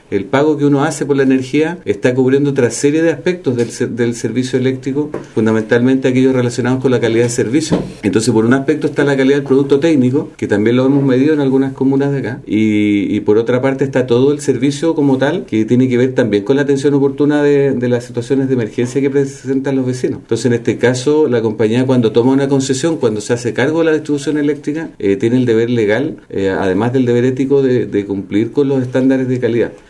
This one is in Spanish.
el pago que uno hace por la energía está cubriendo otra serie de aspectos del servicio eléctrico, fundamentalmente aquellos relacionados con la calidad de servicio. Entonces, por un aspecto está la calidad del producto técnico, que también lo hemos medido en algunas comunas de acá, y por otra parte está todo el servicio como tal, que tiene que ver también con la atención oportuna de las situaciones de emergencia que presentan los vecinos. Entonces, en este caso, la compañía, cuando toma una concesión, cuando se hace cargo de la distribución eléctrica, tiene el deber legal, además del deber ético, de cumplir con los estándares de calidad.